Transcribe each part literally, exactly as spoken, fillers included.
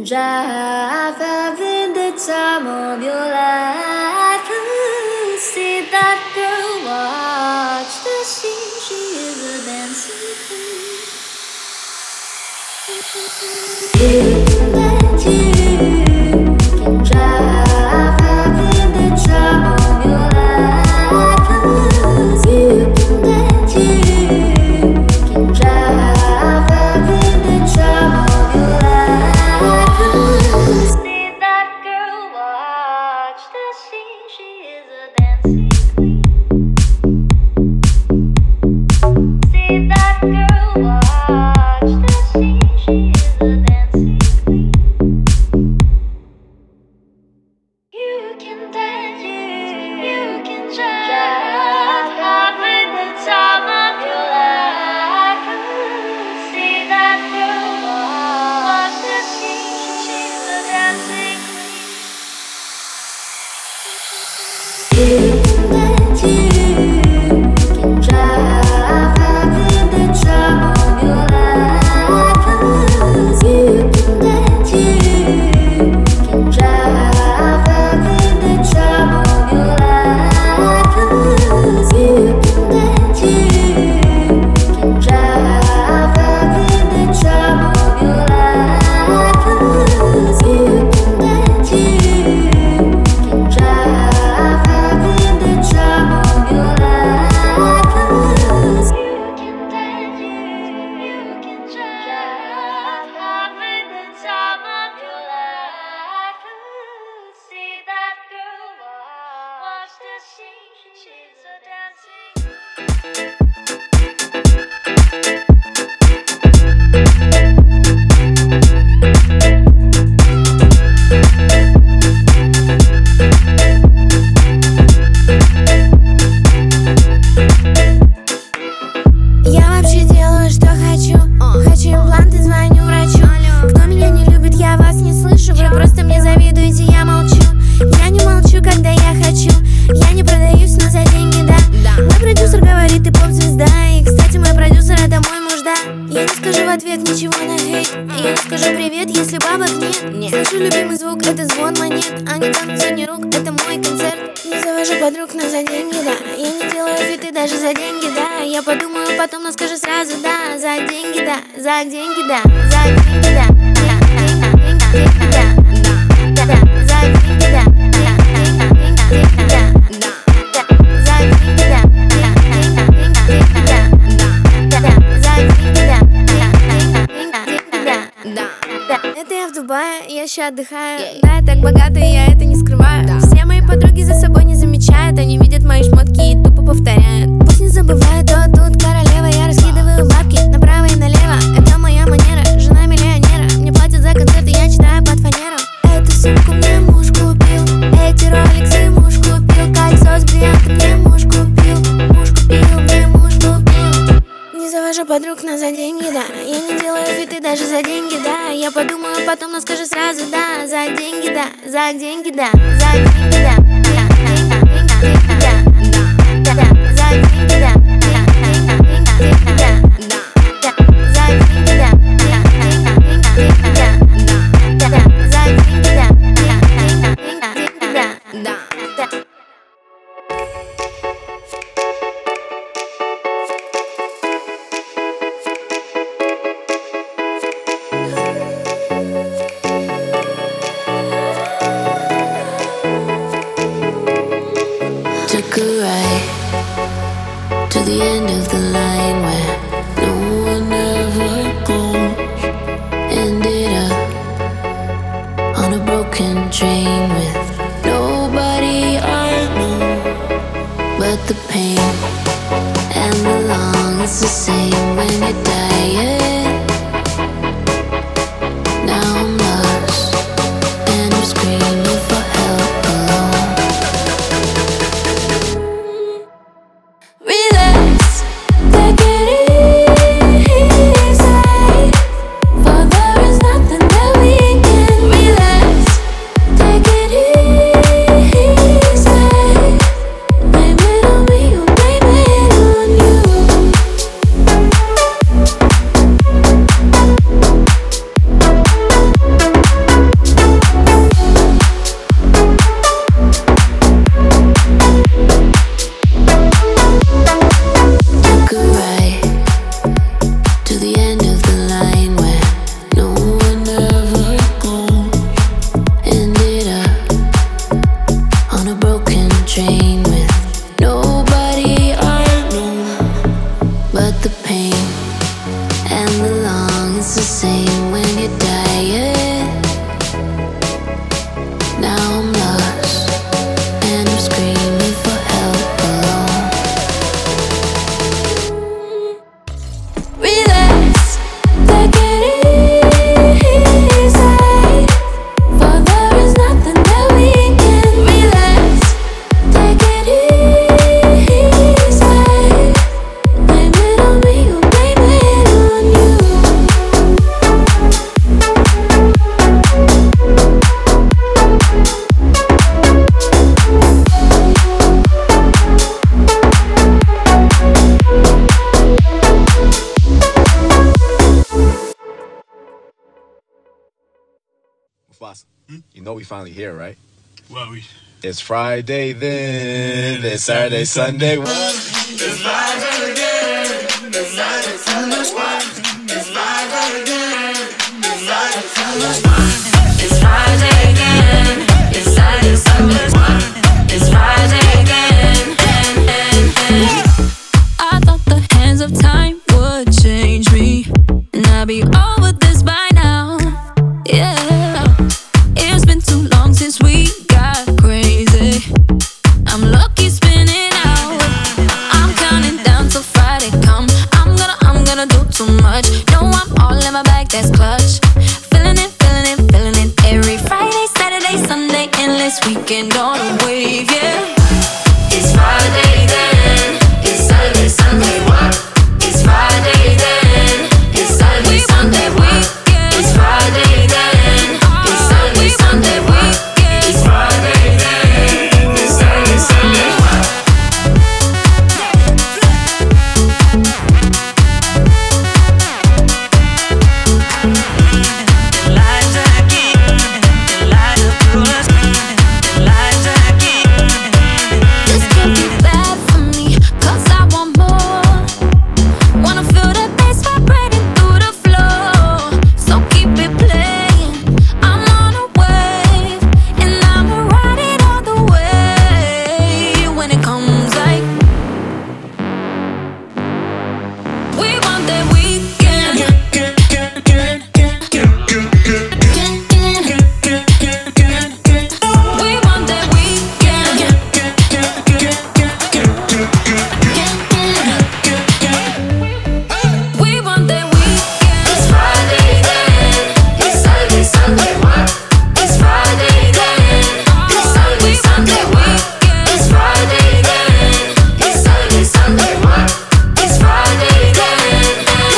drive, having the time of your life. Ooh, see that girl, watch the scene. She is a dancing queen. You can let you can drive, having the time of your life. Ooh, you can let you can drive, having the time of your life. Ooh, see that girl, watch the scene. She is a dancing queen. See that girl, watch the scene. She is a dancing queen. You can dance, you, you can drive, having the time of your life. Ooh, see that girl, watch the scene. She's a dancing queen. You can dance, you can drive, having the time of your life. Ooh, you can dance, you can drive, having the time of your life. Ooh, you can dance, you can drive, having the time of your life. Ooh, you can dance, you can drive, having the time of your life. Ooh, you can dance, you can drive, having the time of your life. Ooh, see that girl, watch the scene. She's a dancing. Я вообще делаю, что хочу. Хочу импланты, звоню врачу. Кто меня не любит, я вас не слышу. Вы просто мне завидуете, я молчу. Я не молчу, когда я хочу. Я не продаюсь, но за деньги, да. Мой продюсер говорит, ты поп-звезда. И, кстати, мой продюсер это мой муж, да. Я не скажу в ответ ничего на хейт. Я не скажу привет, если бабок нет. Слышу любимый звук, это звон монет. А не танцуй, не рук, это мой концерт. Не завожу подруг, но за деньги, да. Я не делаю фиты даже за деньги, да. Я подумаю потом, но скажу сразу, да. За деньги, да, за деньги, да. За деньги, да. За деньги, да. За деньги, да. Это я в Дубае, я ща отдыхаю. Да, я так богата, и я это не скрываю. Все мои подруги за собой не замечают. Они видят мои шмотки и тупо повторяют. Пусть не забывают, то тут королева. Я раскидываю бабки направо и налево. Это моя манера, жена миллионера. Мне платят за концерты, я читаю под фанеру. Эту сумку мне муж купил, эти роликсы муж купил. Кольцо с бриллиантом мне муж купил. Муж купил, мне муж купил. Не завожу подруг, но за деньги, да. Я не делаю фиты даже за деньги, да. Я подумаю потом, но скажу сразу, да. За деньги, да, за деньги, да. За деньги, да. За деньги, да. За деньги, да. Took a ride to end of the line where no one ever goes. Ended up on a broken train with nobody I know. But the pain and the long is the same when you're dying. Now I'm lost and I'm screaming for help alone. Relax, take it easy, for there is nothing that we can. Relax, take it easy. Blame it on me or blame it on you. Mufasa, hmm? You know we finally here, right? Well, we. It's Friday then, it's Saturday, Sunday. What? It's Friday again. It's Friday, Sunday. What? It's Friday again. It's Friday, Sunday. It's Friday again. It's Saturday, Sunday. What? It's Friday again. I thought the hands of time would change me, and I'd be over this by now. Yeah, it's been too long since we got crazy. I'm lucky spinning out. I'm counting down till Friday come. I'm gonna, I'm gonna do too much. No, I'm all in my bag, that's clutch. Feeling it, feeling it, feeling it. Every Friday, Saturday, Sunday, endless weekend on a wave, yeah. It's Friday then. It's Saturday, Sunday. What? It's Friday then. It's Saturday, Sunday. What? It's Friday then. It's Saturday, Sunday. What? It's Friday then. It's Saturday, Sunday. What? This can't be bad for me, 'cause I want more. Wanna feel that bass vibrating through the floor. So keep it playing. I'm on a wave, and I'ma ride it all the way. When it comes like we want that weekend. We want that weekend. We want that weekend. It's Friday then. It's Saturday, Sunday. What? It's Friday then. It's Saturday, Sunday. What? It's Friday then. It's Saturday, Sunday. What? It's Friday then.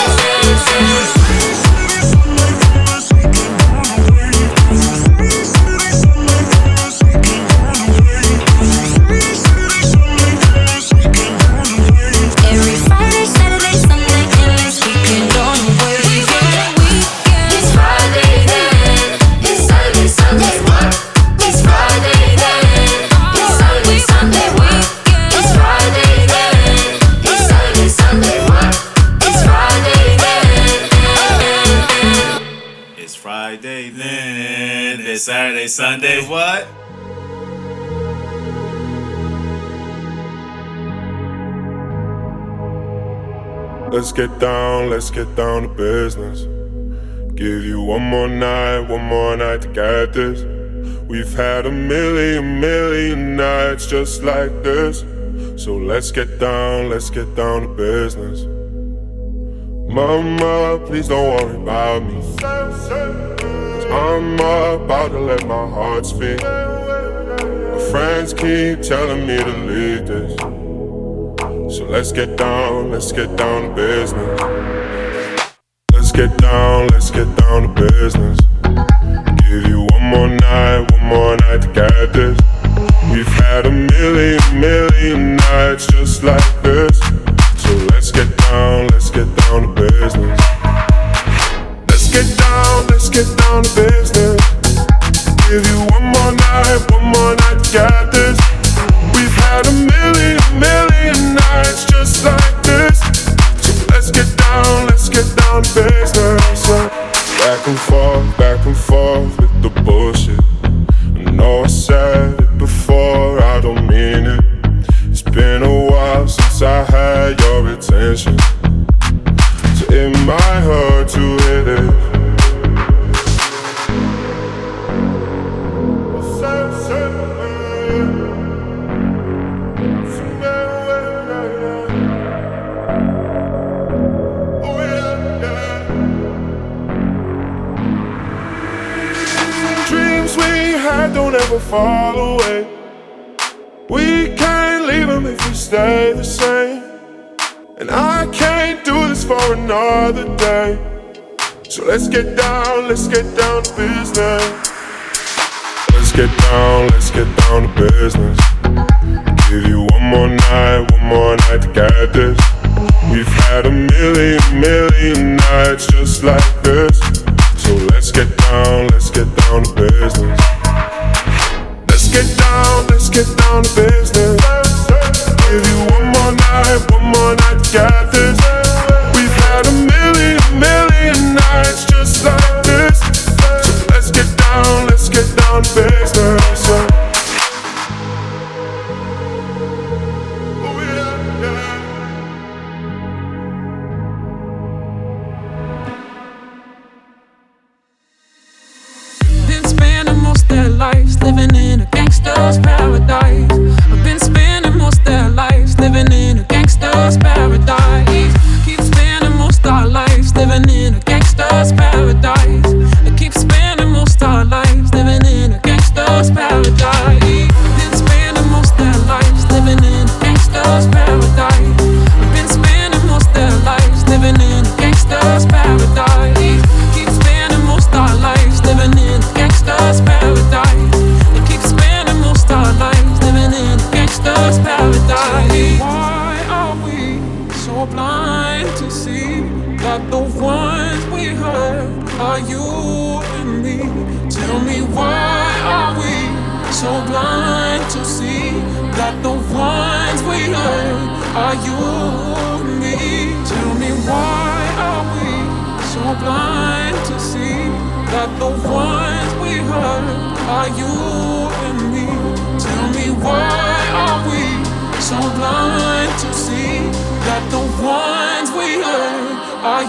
Every Friday, Saturday, Sunday, endless weekend on the way. We want that weekend. It's Friday then. It's Saturday, Sunday. What? It's Friday then. It's Saturday, Sunday. What? It's Friday then. It's Saturday, Sunday. What? It's Friday then. It's Friday then. It's Saturday, Sunday. What? Let's get down, let's get down to business. Give you one more night, one more night to get this. We've had a million, million nights just like this. So let's get down, let's get down to business. Mama, please don't worry about me, 'cause I'm about to let my heart speak. My friends keep telling me to leave this. So let's get down, let's get down to business. Let's get down, let's get down to business. Give you one more night, one more night to get this. We've had a million, million nights just like this. So let's get down, let's get down to business. Let's get down, let's get down to business. Give you one more night, one more night to get this. We've had a million, million nights just like this. So let's get down, let's get down to business. business. Back and forth, back and forth with the bullshit. I know I said it before, I don't mean it. It's been a while since I had your attention, so it might hurt to hit it. Don't ever fall away. We can't leave them if we stay the same. And I can't do this for another day. So let's get down, let's get down to business. Let's get down, let's get down to business. Give you one more night, one more night to get this. We've had a million, million nights just like this. So let's get down, let's get down to business. Let's get down, let's get down to business. Give you one more night, one more night to get this. We've had a million, million nights just like this. So let's get down, let's get down to business. Oh yeah, yeah. Been spending most their lives living in a gangster's paradise. I've been spending most their lives living in a gangster's paradise. Keep spending most our lives living in a gangster's paradise. I keep spending most our lives living in a gangster's paradise. Been spending most their lives living in a gangster's paradise. I've been spending most their lives living in a gangster's paradise. Keep spending most our lives living in a gangster's paradise. They keep spending most our lives living in a gangster's paradise. Why are we so blind to see that the ones we hurt are you and me? Tell me, why are we so blind to see that the ones we hurt are you and me? Tell me, why are we so blind to see that the ones we hurt are you and me? Tell me, why are we so blind to see that the ones we hurt are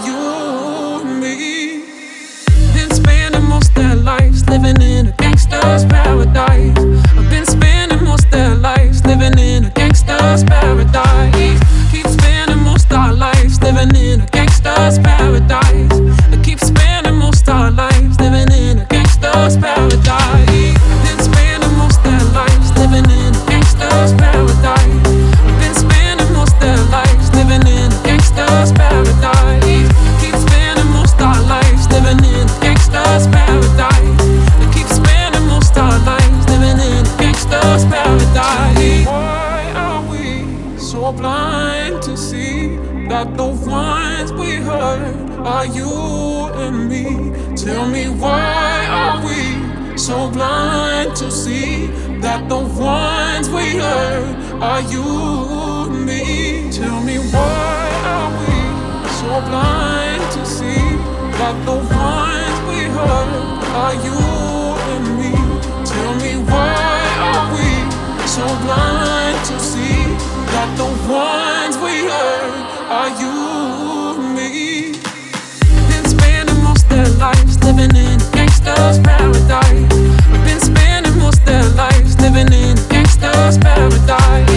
you and me? Been spending most their lives living in a gangster's paradise. I've been spending most their lives living in a gangster's paradise. Keep spending most our lives living in a gangster's paradise. I keep spending most our lives living in a gangster's paradise. Been spending most their lives living in a gangster's paradise. Been spending most their lives living in a gangster's paradise. Keep spending most our lives living in a gangster's paradise. I keep spending most our lives living in a gangster's paradise. Why are we so blind to see that the ones we hurt are you and me? Tell me, why are we so blind to see that the ones we hurt are you and me? Tell me, why are we so blind to see that the ones we hurt are you and me? Tell me, why are we so blind to see that the ones we hurt are you and me? Been spending most their lives living in a gangster's paradise. We've been spending most their lives living in a gangster's paradise.